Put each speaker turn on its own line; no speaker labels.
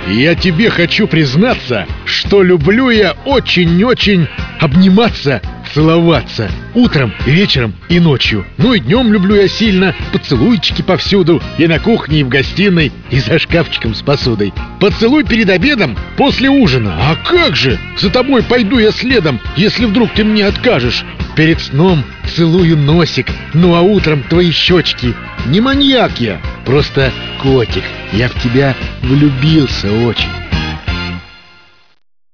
Я тебе хочу признаться, что люблю я очень-очень обниматься, целоваться. Утром, вечером и ночью. Ну и днем люблю я сильно. Поцелуйчики повсюду. И на кухне, и в гостиной, и за шкафчиком с посудой. Поцелуй перед обедом, после ужина. А как же? За тобой пойду я следом, если вдруг ты мне откажешь. Перед сном целую носик. Ну а утром твои щечки. Не маньяк я, просто котик. Я в тебя влюбился очень.